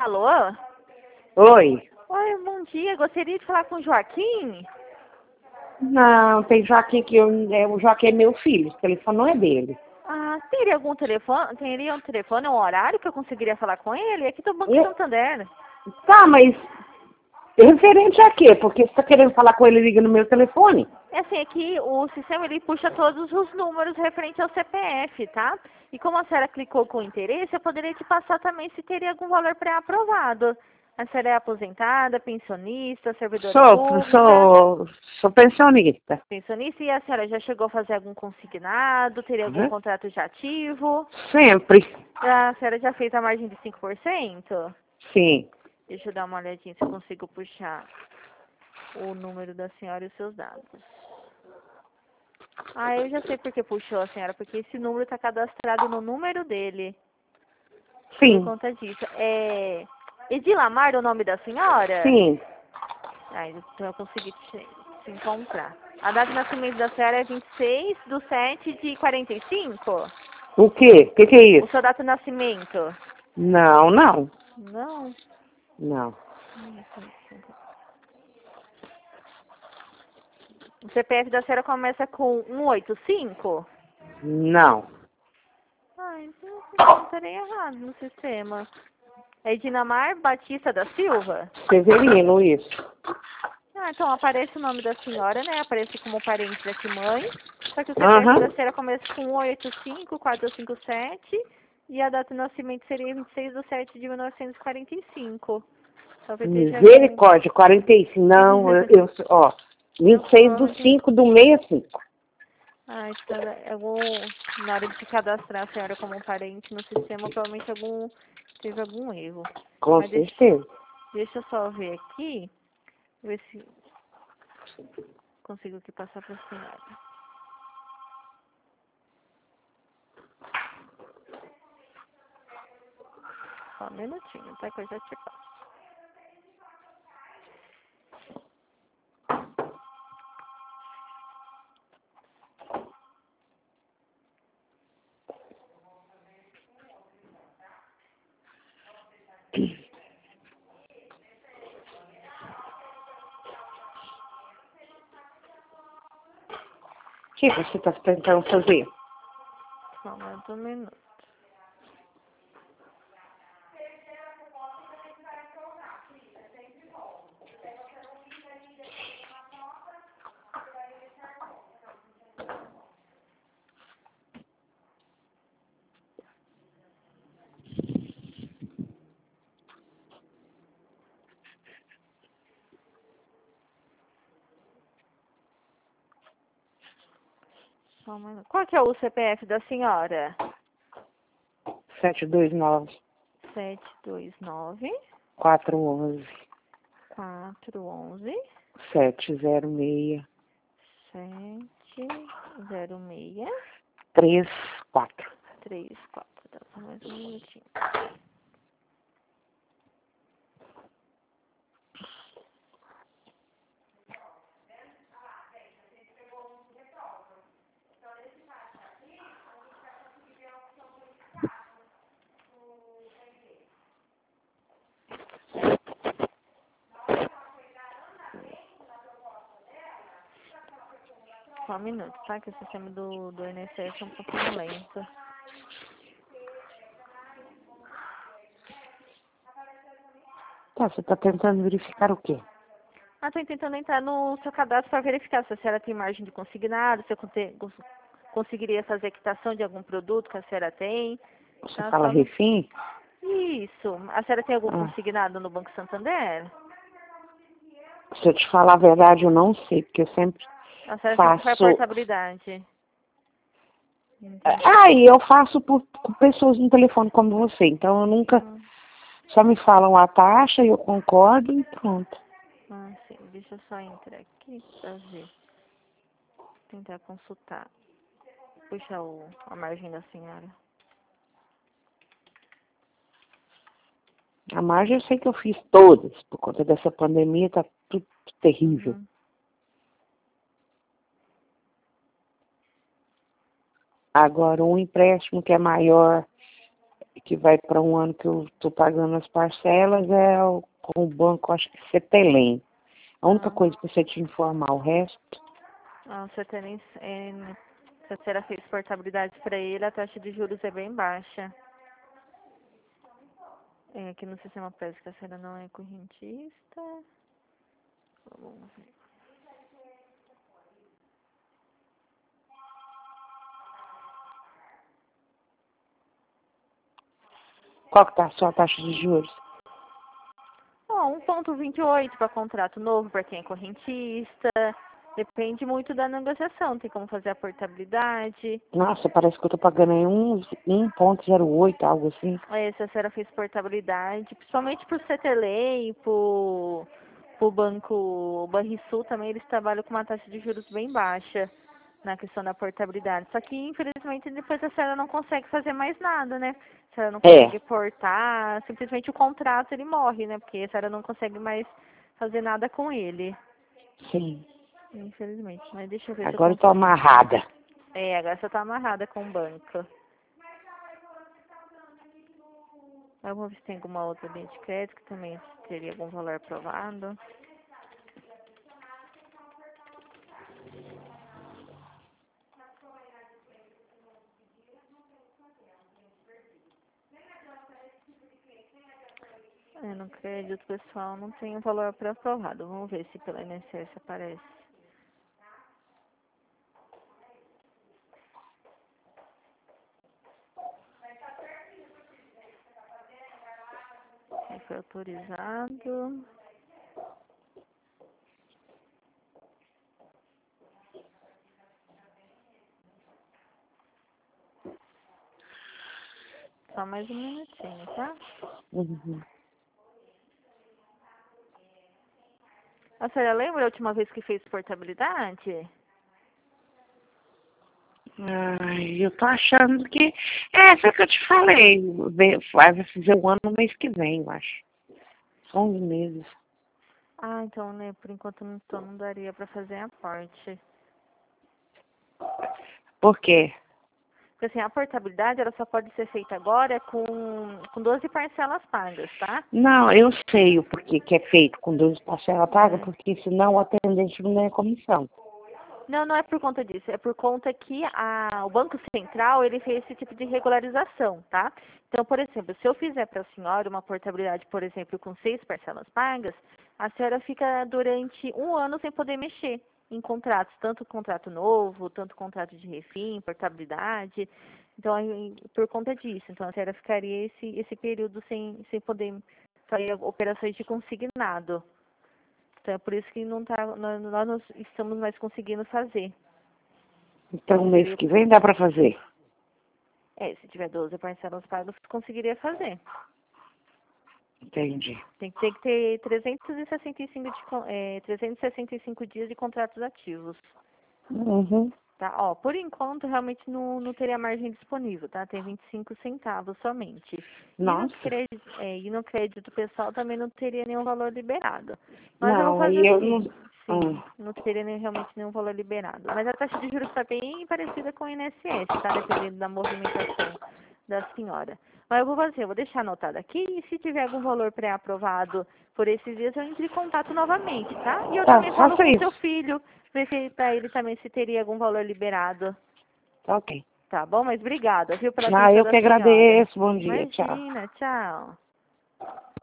Alô? Oi. Oi, bom dia. Gostaria de falar com o Joaquim? Não, tem Joaquim o Joaquim é meu filho, o telefone não é dele. Ah, teria algum telefone? Teria um telefone, um horário que eu conseguiria falar com ele? Aqui do Banco Eu- Santander. Tá, mas referente a quê? Porque você tá querendo falar com ele, liga no meu telefone. É assim, aqui o sistema ele puxa todos os números referentes ao CPF, tá? E como a senhora clicou com interesse, eu poderia te passar também se teria algum valor pré-aprovado. A senhora é aposentada, pensionista, servidora pública? Sou pensionista. Pensionista, e a senhora já chegou a fazer algum consignado? Teria algum Uhum. contrato já ativo? Sempre. A senhora já fez a margem de 5%? Sim. Deixa eu dar uma olhadinha se eu consigo puxar o número da senhora e os seus dados. Ah, eu já sei por que puxou a senhora, porque esse número está cadastrado no número dele. Por Sim. conta disso. É Edilamar o nome da senhora? Sim. Ah, então eu consegui te encontrar. A data de nascimento da senhora é 26/7/45? O quê? O que é O isso? seu data de nascimento? Não, não. Não. Não. O CPF da senhora começa com 185? Não. Ah, então eu estarei errado no sistema. É Dinamar Batista da Silva? Severino, isso. Ah, então aparece o nome da senhora, né? Aparece como parente daqui mãe. Só que o CPF da Aham. senhora começa com 185-457 e a data de nascimento seria 26/7/1945. Talvez seja algum. Misericórdia, 45. Não, ó, Não 26 do pode. 5 do 65. Ah, está algum. Na hora de cadastrar a senhora como um parente no sistema, provavelmente teve algum erro. Com Mas certeza. deixa eu só ver aqui, ver se consigo aqui passar para a senhora. Só um minutinho, tá? Que eu já te passo. O que você está tentando fazer? Só mais um minuto. Só um minuto. Qual que é o CPF da senhora? 729 729 411 411 706 706 34. 34. Tá, só mais um minutinho. Só um minuto, tá? Que o sistema do INSS é um pouquinho lento. Tá, você está tentando verificar o quê? Ah, tô tentando entrar no seu cadastro para verificar se a senhora tem margem de consignado, se eu conseguiria fazer a quitação de algum produto que a senhora tem. Você Tá? fala Só no... refim? Isso. A senhora tem algum Ah, consignado no Banco Santander? se eu te falar a verdade, eu não sei, porque eu sempre A senhora sempre faz faço. portabilidade. Entendi. E eu faço com pessoas no telefone como você, então eu nunca. Hum. Só me falam a taxa e eu concordo e pronto. Ah, sim. Deixa eu só entrar aqui pra ver. Tentar consultar. Puxa a margem da senhora. A margem eu sei que eu fiz todas, por conta dessa pandemia, tá tudo terrível. Uhum. Agora, um empréstimo que é maior, que vai para um ano que eu estou pagando as parcelas, com o banco, acho que Cetelem. A única coisa que você te informar, o resto. O Cetelem, se a senhora fez portabilidade para ele, a taxa de juros é bem baixa. Aqui no sistema parece que a senhora não é correntista. Vamos ver. Qual que tá a sua taxa de juros? 1,28 para contrato novo para quem é correntista. Depende muito da negociação. Tem como fazer a portabilidade. Nossa, parece que eu tô pagando aí 1,08, algo assim. Se a senhora fez portabilidade, principalmente por Cetelem, pro Banco Banrisul também, eles trabalham com uma taxa de juros bem baixa na questão da portabilidade. Só que, infelizmente, depois a senhora não consegue fazer mais nada, né? A senhora não consegue portar, simplesmente o contrato ele morre, né? Porque a senhora não consegue mais fazer nada com ele. Sim. Infelizmente, mas deixa eu ver Agora eu se tô eu amarrada. agora você tá amarrada com o banco. Vamos ver se tem alguma outra linha de crédito que também teria algum valor aprovado. No crédito pessoal não tem um valor pré-aprovado. Vamos ver se pela INSS aparece. Foi autorizado. Só mais um minutinho, tá? Uhum. A senhora lembra a última vez que fez portabilidade? Ai, eu tô achando que... Essa que eu te falei. Vai fazer um ano no mês que vem, eu acho. São 11 meses. Então, né, por enquanto não daria pra fazer a parte. Por quê? Porque assim, a portabilidade ela só pode ser feita agora com 12 parcelas pagas, tá? Não, eu sei o porquê que é feito com 12 parcelas pagas, porque senão o atendente não ganha comissão. Não é por conta disso, é por conta que o Banco Central, ele fez esse tipo de regularização, tá? Então, por exemplo, se eu fizer para a senhora uma portabilidade, por exemplo, com 6 parcelas pagas, a senhora fica durante um ano sem poder mexer em contratos, tanto contrato novo, tanto contrato de refim, portabilidade. Então, por conta disso, então a senhora ficaria esse período sem poder fazer operações de consignado. Então é por isso que nós não estamos mais conseguindo fazer. Então, mês que vem dá pra fazer. Se tiver 12 parcelas pagas, conseguiria fazer. Entendi. Tem que ter 365 dias de contratos ativos. Uhum. Tá? Por enquanto, realmente não teria margem disponível, tá? Tem 25 centavos somente. Nossa. E no crédito pessoal também não teria nenhum valor liberado. Mas eu vou Não, fazer aí eu assim. não... Sim, não teria realmente nenhum valor liberado. Mas a taxa de juros está bem parecida com o INSS, tá? Dependendo da movimentação da senhora. Mas eu vou deixar anotado aqui e se tiver algum valor pré-aprovado por esses dias, eu entro em contato novamente, tá? E eu Tá, também falo faça com o seu isso. filho, ver para ele também se teria algum valor liberado. Tá ok. Tá bom? Mas obrigada, viu, pela atenção Eu da que senhora. agradeço. Bom dia. Tchau. Imagina, tchau.